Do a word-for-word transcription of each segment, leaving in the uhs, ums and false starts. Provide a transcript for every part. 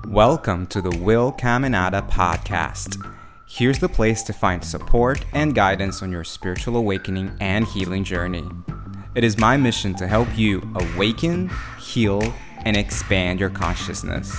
Welcome to the Will Caminada podcast. Here's the place to find support and guidance on your spiritual awakening and healing journey. It is my mission to help you awaken, heal, and expand your consciousness.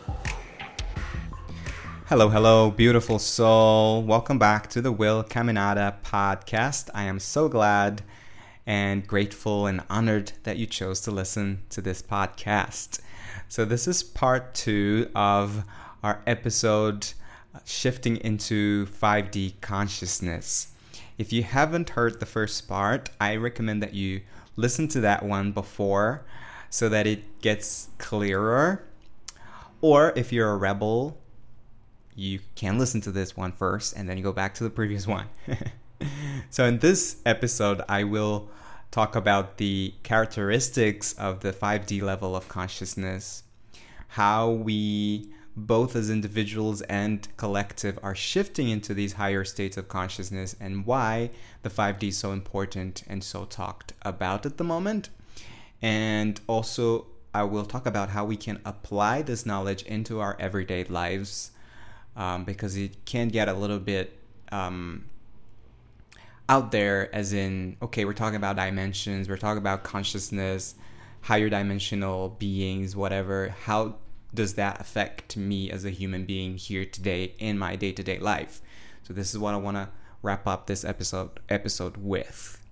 Hello, hello, beautiful soul. Welcome back to the Will Caminada podcast. I am so glad and grateful and honored that you chose to listen to this podcast. So this is part two of our episode shifting into five D consciousness. If you haven't heard the first part, I recommend that you listen to that one before so that it gets clearer. Or if you're a rebel, you can listen to this one first and then you go back to the previous one. So in this episode, I will talk about the characteristics of the five D level of consciousness, how we, both as individuals and collective, are shifting into these higher states of consciousness, and why the five D is so important and so talked about at the moment. And also, I will talk about how we can apply this knowledge into our everyday lives, um, because it can get a little bit um, out there, as in, okay, we're talking about dimensions, we're talking about consciousness, higher dimensional beings, whatever. How does that affect me as a human being here today in my day-to-day life? So this is what I want to wrap up this episode episode with.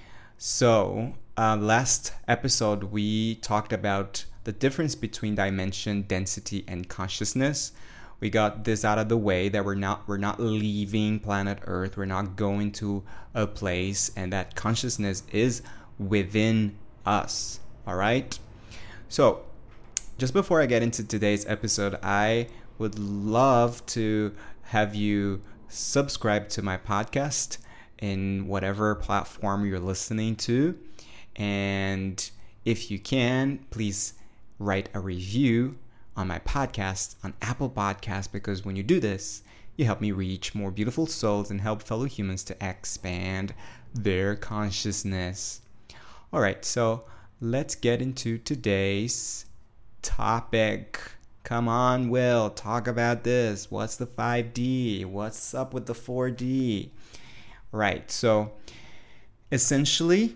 So uh, last episode we talked about the difference between dimension, density, and consciousness. We got this out of the way, that we're not we're not leaving planet Earth, we're not going to a place, and that consciousness is within us. All right? So, just before I get into today's episode, I would love to have you subscribe to my podcast in whatever platform you're listening to. And if you can, please write a review on my podcast on Apple Podcasts, because when you do this, you help me reach more beautiful souls and help fellow humans to expand their consciousness. All right, so let's get into today's topic. Come on, Will, talk about this. What's the five D? What's up with the four D? Right, so essentially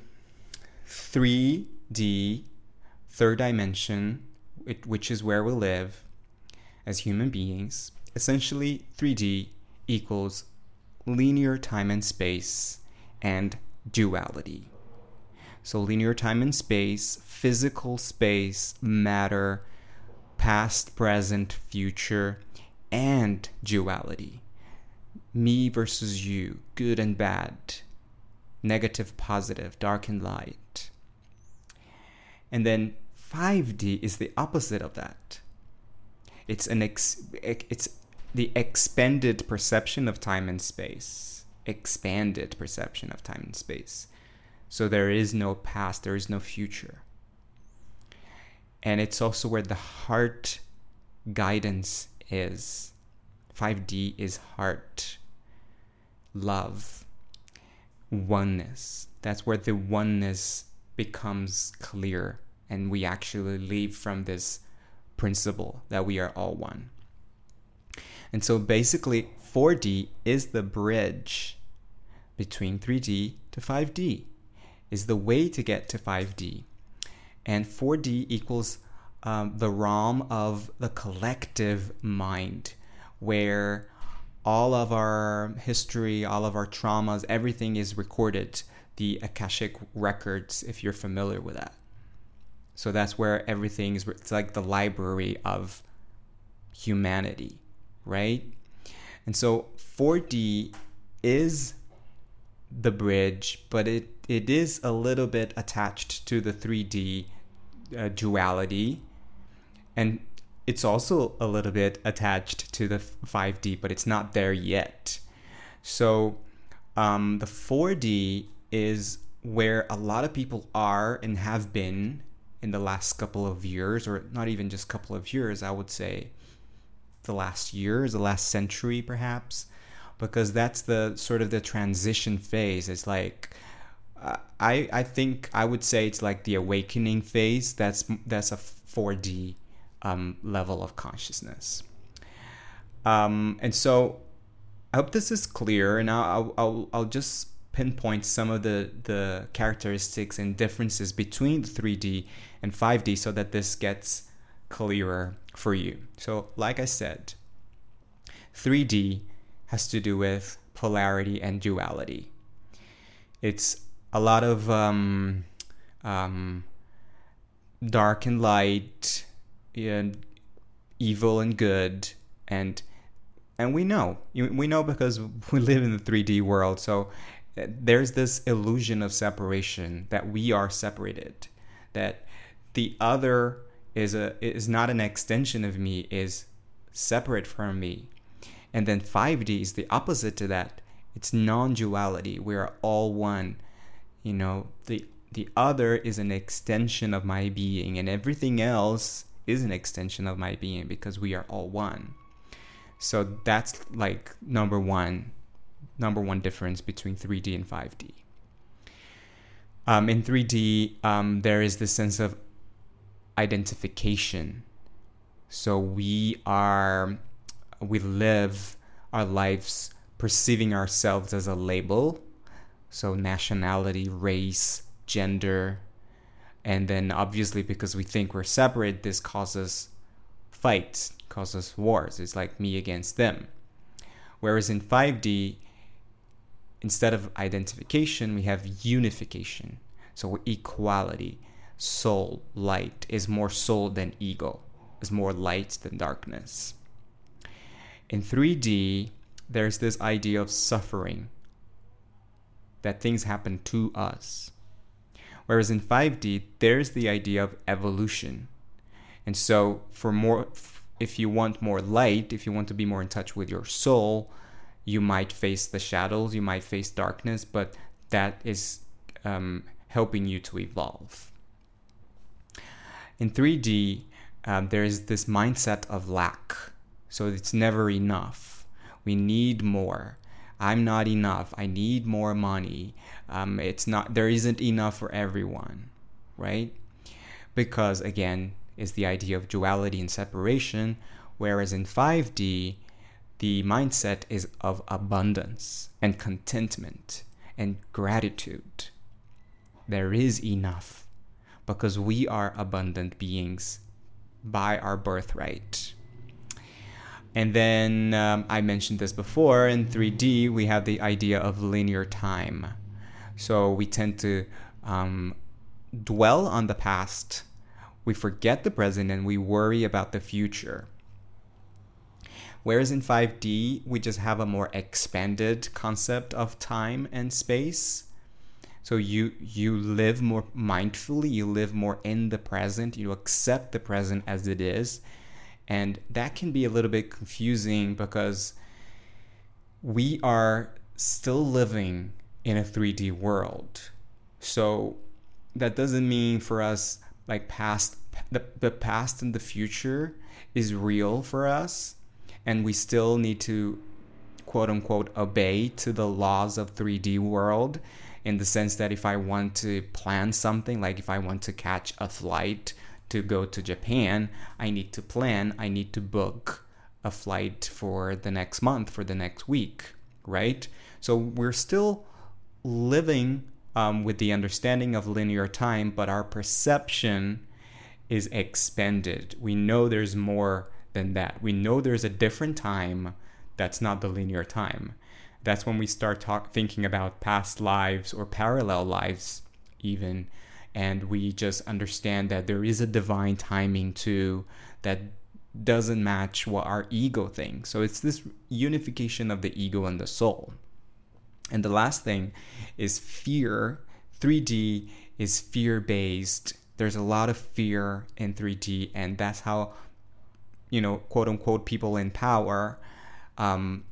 three D, third dimension, which is where we live as human beings. Essentially, three D equals linear time and space and duality. So linear time and space, physical space, matter, past, present, future, and duality. Me versus you, good and bad, negative, positive, dark and light. And then five D is the opposite of that. It's an ex- it's the expanded perception of time and space. Expanded perception of time and space. So there is no past, there is no future. And it's also where the heart guidance is. five D is heart, love, oneness. That's where the oneness becomes clear, and we actually live from this principle that we are all one. And so basically, four D is the bridge between three D to five D, is the way to get to five D. And four D equals um, the realm of the collective mind, where all of our history, all of our traumas, everything is recorded, the Akashic records, if you're familiar with that. So that's where everything is, it's like the library of humanity, right? And so four D is the bridge, but it, it is a little bit attached to the three D uh, duality. And it's also a little bit attached to the five D, but it's not there yet. So um, the four D is where a lot of people are and have been in the last couple of years, or not even just couple of years, I would say the last years, the last century perhaps, because that's the sort of the transition phase. It's like, uh, I I think I would say it's like the awakening phase. That's that's a four D um, level of consciousness. Um, and so I hope this is clear, and I'll, I'll, I'll just pinpoint some of the, the characteristics and differences between the three D and five D so that this gets clearer for you. So like I said, three D has to do with polarity and duality. It's a lot of um, um, dark and light, and evil and good, and and we know we know because we live in the three D world. So there's this illusion of separation, that we are separated, that the other is a is not an extension of me, is separate from me. And then five D is the opposite to that. It's non-duality. We are all one. You know, the the other is an extension of my being, and everything else is an extension of my being because we are all one. So that's like number one, number one difference between three D and five D. Um, in three D, um, there is this sense of identification. So we are, we live our lives perceiving ourselves as a label. So nationality, race, gender, and then obviously because we think we're separate, this causes fights, causes wars. It's like me against them. Whereas in five D, instead of identification, we have unification. So equality, soul, light is more soul than ego, is more light than darkness. In three D, there's this idea of suffering, that things happen to us. Whereas in five D, there's the idea of evolution. And so for more, if you want more light, if you want to be more in touch with your soul, you might face the shadows, you might face darkness, but that is um, helping you to evolve. In three D, um, there is this mindset of lack. So it's never enough. We need more. I'm not enough. I need more money. Um, it's not. There isn't enough for everyone, right? Because again, it's the idea of duality and separation. Whereas in five D, the mindset is of abundance and contentment and gratitude. There is enough because we are abundant beings by our birthright. And then um, I mentioned this before, in three D, we have the idea of linear time. So we tend to um, dwell on the past, we forget the present, and we worry about the future. Whereas in five D, we just have a more expanded concept of time and space. So you you live more mindfully, you live more in the present, you accept the present as it is. And that can be a little bit confusing because we are still living in a three D world. So that doesn't mean for us like past the, the past and the future is real for us, and we still need to quote unquote obey to the laws of three D world, in the sense that if I want to plan something, like if I want to catch a flight to go to Japan, I need to plan, I need to book a flight for the next month, for the next week, right? So we're still living um, with the understanding of linear time, but our perception is expanded. We know there's more than that. We know there's a different time that's not the linear time. That's when we start talk, thinking about past lives or parallel lives even. And we just understand that there is a divine timing too that doesn't match what our ego thinks. So it's this unification of the ego and the soul. And the last thing is fear. three D is fear-based. There's a lot of fear in three D, and that's how, you know, quote unquote, people in power um,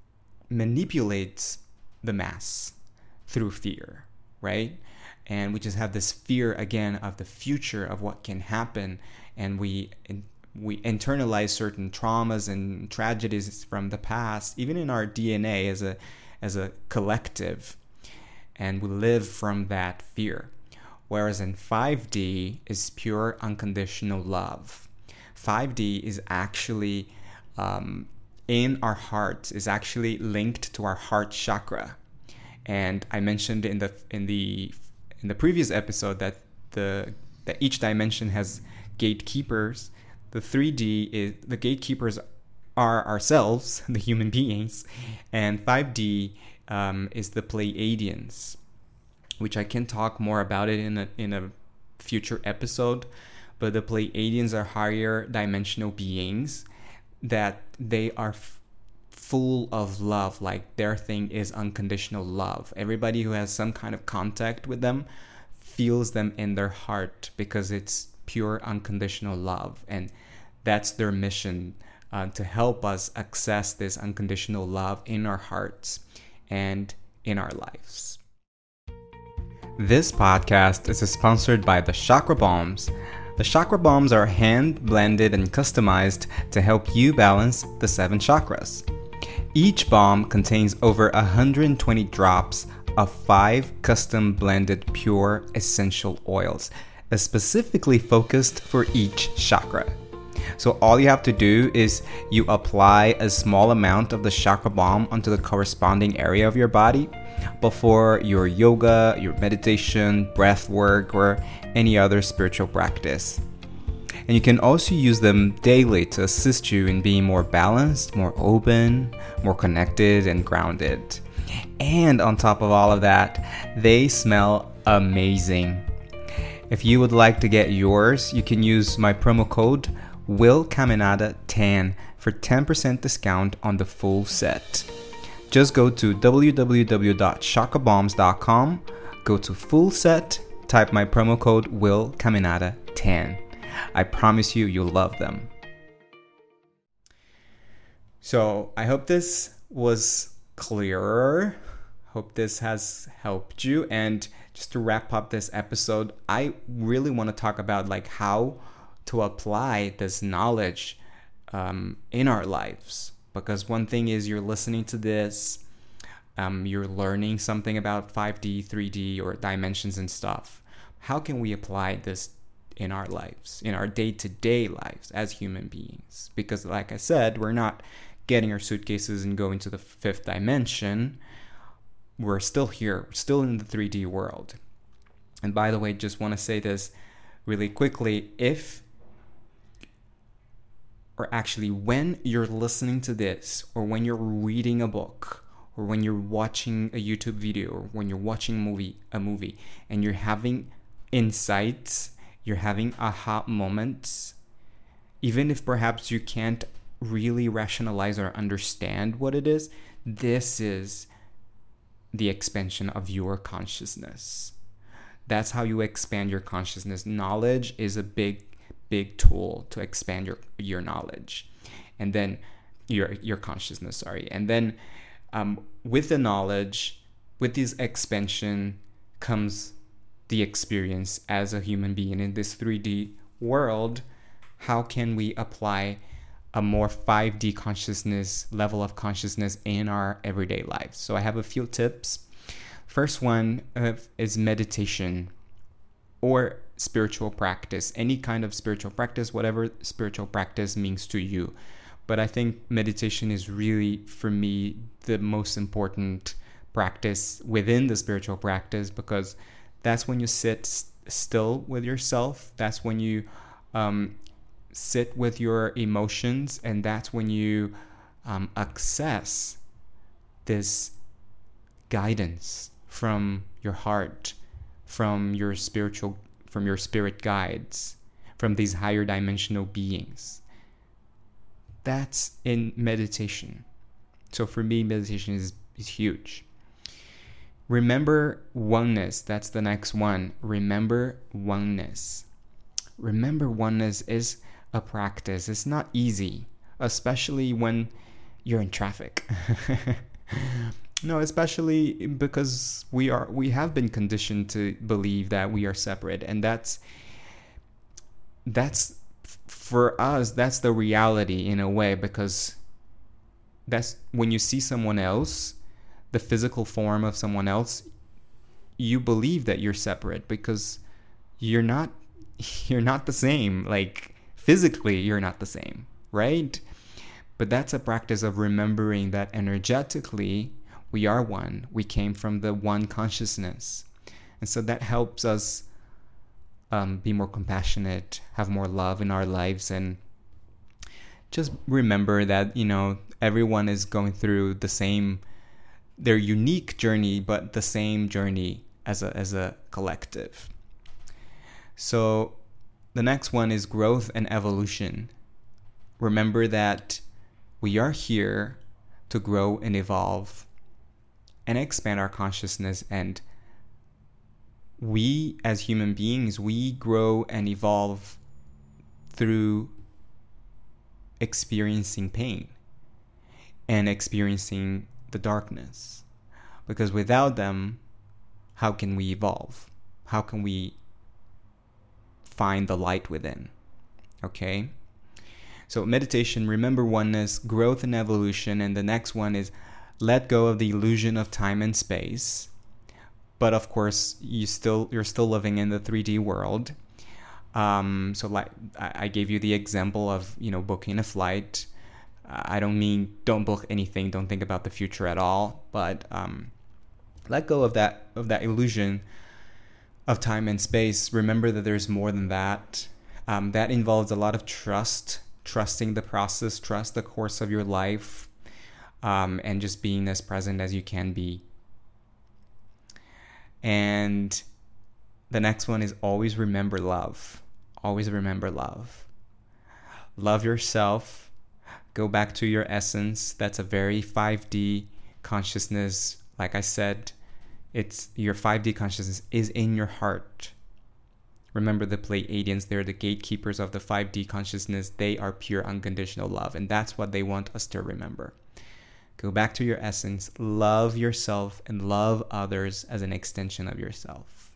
manipulates the mass through fear, right? And we just have this fear again of the future, of what can happen, and we we internalize certain traumas and tragedies from the past, even in our D N A as a as a collective, and we live from that fear. Whereas in five D is pure unconditional love. five D is actually um, in our hearts, is actually linked to our heart chakra. And I mentioned in the in the in the previous episode that the that each dimension has gatekeepers. The three D is the gatekeepers are ourselves, the human beings, and five D um, is the Pleiadians, which I can talk more about it in a in a future episode. But the Pleiadians are higher dimensional beings that they are f- full of love. Like their thing is unconditional love. Everybody who has some kind of contact with them feels them in their heart because it's pure unconditional love, and that's their mission, uh, to help us access this unconditional love in our hearts and in our lives. This podcast is sponsored by the Chakra Bombs. The Chakra Bombs are hand blended and customized to help you balance the seven chakras. Each bomb contains over one hundred twenty drops of five custom blended pure essential oils, specifically focused for each chakra. So all you have to do is you apply a small amount of the chakra bomb onto the corresponding area of your body before your yoga, your meditation, breath work, or any other spiritual practice. And you can also use them daily to assist you in being more balanced, more open, more connected, and grounded. And on top of all of that, they smell amazing. If you would like to get yours, you can use my promo code Will Caminada ten for ten percent discount on the full set. Just go to w w w dot chakra bombs dot com, go to full set, type my promo code Will Caminada ten. I promise you, you'll love them. So I hope this was clearer. Hope this has helped you. And just to wrap up this episode, I really want to talk about like how to apply this knowledge um, in our lives. Because one thing is you're listening to this, um, you're learning something about five D, three D, or dimensions and stuff. How can we apply this in our lives, in our day-to-day lives as human beings? Because like I said, we're not getting our suitcases and going to the fifth dimension. We're still here, we're still in the three D world. And by the way, just want to say this really quickly. If or actually when you're listening to this, or when you're reading a book, or when you're watching a YouTube video, or when you're watching a movie, a movie, and you're having insights, you're having aha moments, even if perhaps you can't really rationalize or understand what it is, this is the expansion of your consciousness. That's how you expand your consciousness. Knowledge is a big big tool to expand your your knowledge, and then your your consciousness sorry and then um, with the knowledge, with this expansion, comes the experience as a human being in this three D world. How can we apply a more five D consciousness, level of consciousness in our everyday lives? So I have a few tips. First one uh, is meditation or spiritual practice, any kind of spiritual practice, whatever spiritual practice means to you. But I think meditation is really, for me, the most important practice within the spiritual practice, because that's when you sit s- still with yourself. That's when you um, sit with your emotions, and that's when you um, access this guidance from your heart, from your spiritual, from your spirit guides, from these higher dimensional beings. That's in meditation. So for me, meditation is, is huge. Remember oneness. That's the next one. Remember oneness. Remember oneness is a practice. It's not easy, especially when you're in traffic. No, especially because we are we have been conditioned to believe that we are separate, and that's that's for us, that's the reality in a way, because that's when you see someone else, the physical form of someone else, you believe that you're separate because you're not you're not the same, like physically you're not the same, right? But that's a practice of remembering that energetically we are one. We came from the one consciousness. And so that helps us um, be more compassionate, have more love in our lives, and just remember that, you know, everyone is going through the same, their unique journey, but the same journey as a, as a collective. So the next one is growth and evolution. Remember that we are here to grow and evolve and expand our consciousness. And we, as human beings, we grow and evolve through experiencing pain and experiencing the darkness. Because without them, how can we evolve? How can we find the light within? Okay? So meditation, remember oneness, growth and evolution, and the next one is let go of the illusion of time and space. But of course, you still you're still living in the three D world. Um, so like I gave you the example of, you know, booking a flight. I don't mean don't book anything, don't think about the future at all, but um, let go of that of that illusion of time and space. Remember that there's more than that. Um, that involves a lot of trust, trusting the process, trust the course of your life, um, and just being as present as you can be. And the next one is always remember love. Always remember love. Love yourself. Go back to your essence. That's a very five D consciousness. Like I said, it's your five D consciousness is in your heart. Remember the Pleiadians, they're the gatekeepers of the five D consciousness. They are pure unconditional love, and that's what they want us to remember. Go back to your essence, love yourself, and love others as an extension of yourself.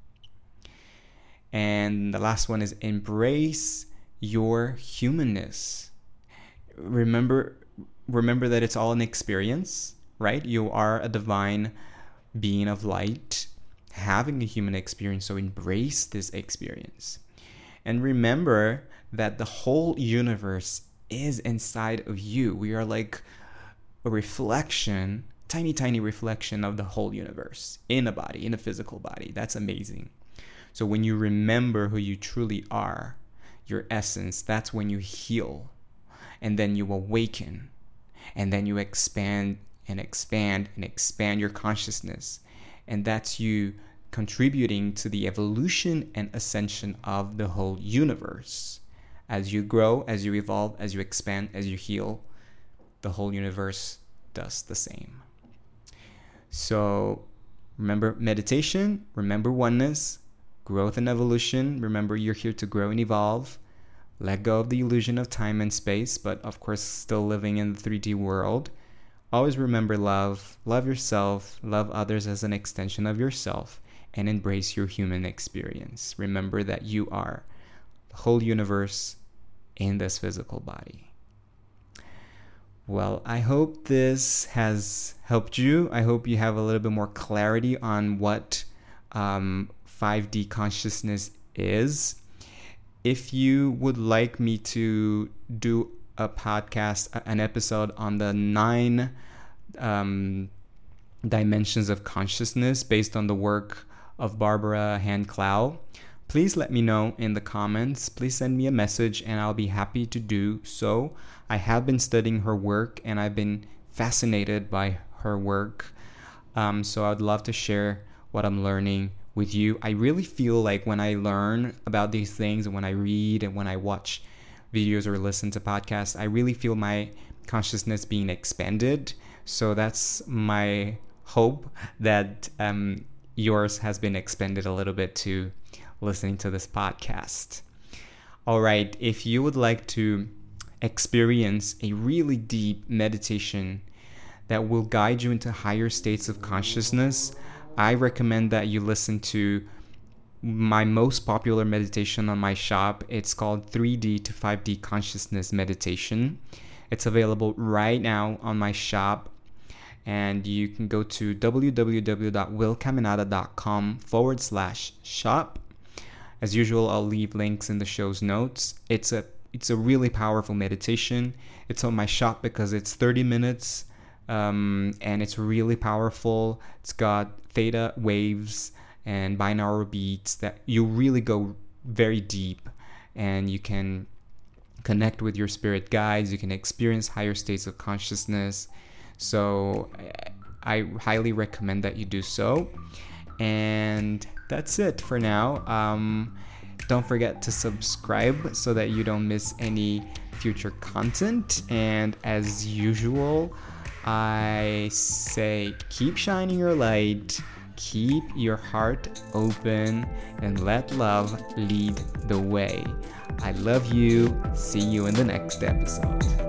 And the last one is embrace your humanness. Remember, remember that it's all an experience, right? You are a divine being of light, having a human experience, so embrace this experience. And remember that the whole universe is inside of you. We are like a reflection, tiny, tiny reflection of the whole universe in a body, in a physical body. That's amazing. So when you remember who you truly are, your essence, that's when you heal. And then you awaken. And then you expand and expand and expand your consciousness. And that's you contributing to the evolution and ascension of the whole universe. As you grow, as you evolve, as you expand, as you heal, the whole universe does the same. So remember meditation, remember oneness, growth and evolution. Remember you're here to grow and evolve. Let go of the illusion of time and space, but of course still living in the three D world. Always remember love, love yourself, love others as an extension of yourself, and embrace your human experience. Remember that you are the whole universe in this physical body. Well, I hope this has helped you. I hope you have a little bit more clarity on what um, five D consciousness is. If you would like me to do a podcast, an episode on the nine um, dimensions of consciousness based on the work of Barbara Hand-Clow, please let me know in the comments. Please send me a message and I'll be happy to do so. I have been studying her work and I've been fascinated by her work. Um, so I'd love to share what I'm learning with you. I really feel like when I learn about these things, and when I read and when I watch videos or listen to podcasts, I really feel my consciousness being expanded. So that's my hope that um, yours has been expanded a little bit too, listening to this podcast. All right, if you would like to experience a really deep meditation that will guide you into higher states of consciousness, I recommend that you listen to my most popular meditation on my shop. It's called three D to five D Consciousness Meditation. It's available right now on my shop, and you can go to www.willcaminada.com forward slash shop. As usual, I'll leave links in the show's notes. It's a it's a really powerful meditation. It's on my shop because it's thirty minutes, um, and it's really powerful. It's got theta waves and binaural beats that you really go very deep, and you can connect with your spirit guides. You can experience higher states of consciousness. So I highly recommend that you do so. And that's it for now. Um, don't forget to subscribe so that you don't miss any future content. And as usual, I say keep shining your light, keep your heart open, and let love lead the way. I love you. See you in the next episode.